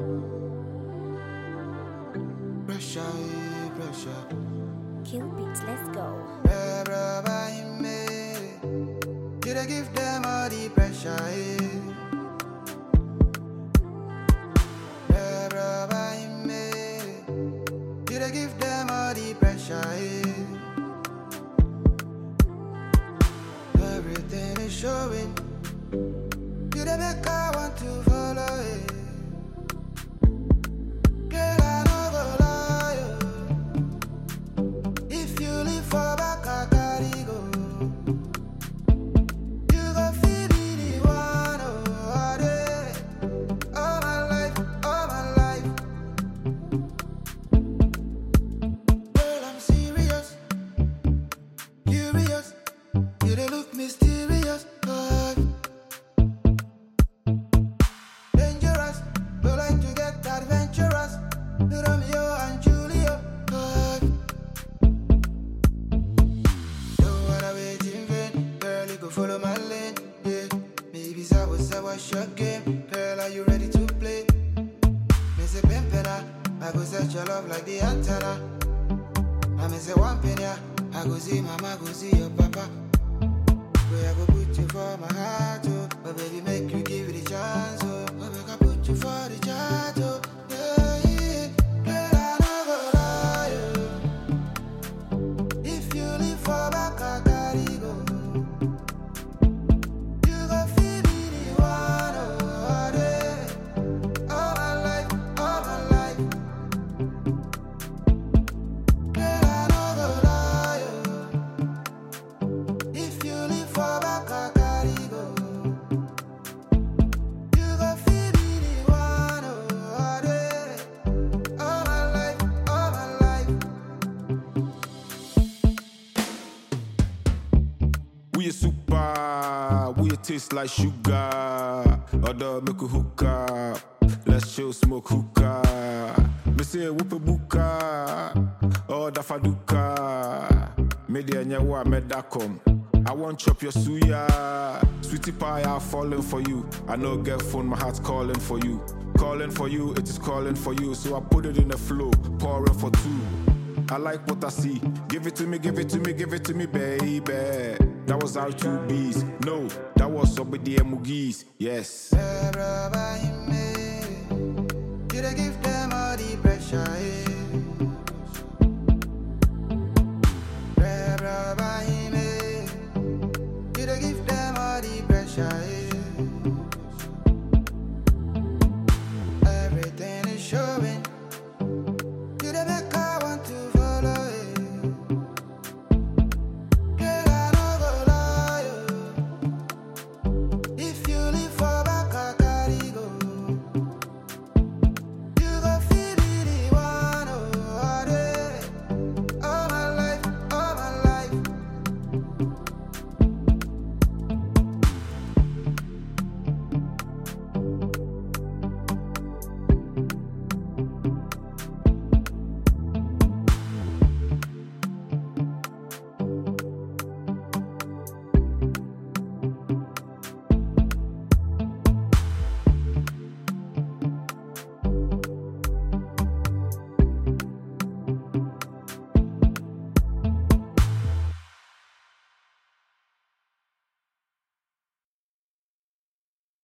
Pressure, pressure. Kill beats, let's go. You dey give them all the pressure, You dey give them all the pressure, Everything is showing. You dey make I want to follow it. Girl, I no go lie, if you leave for back, I carry go. You go feel me the one, all day, all my life, all my life. Girl, I'm serious, curious. You dey look mysterious, dangerous. Don't like to get adventurous. Romeo and Juliet. Don't wanna wait in vain. Girl, you go follow my lane. Yeah. Maybe I was your game. Girl, are you ready to play? Me say pimpina, I go set your love like the antenna. I me say one penny, I go see mama, go see your papa. Where I go put you for my heart, oh. But baby, make you give it a chance, oh. But make I put you for the chat, oh. Yeah, yeah. Girl, I no go lie, oh. If you leave for back, I carry go. You go feel me the one, oh, all day. All my life, all my life. Girl, I no go lie, oh. If you leave for back, I carry go. You go feel me the one, oh, all day. All my life, all my life. We a super, we a taste like sugar. Other make a hookah, let's show smoke hookah. Me say whoop a buka, oh da faduka. Me de nyawa me da come. I want chop your suya, sweetie pie. I'm falling for you. I know get phone, my heart's calling for you. Calling for you, it is calling for you. So I put it in the flow, pouring for two. I like what I see. Give it to me, give it to me, give it to me, baby. That was our two B's. No, that was Obidi and Mugis. Yes. You dey give them all the pressure, You dey give them all the pressure,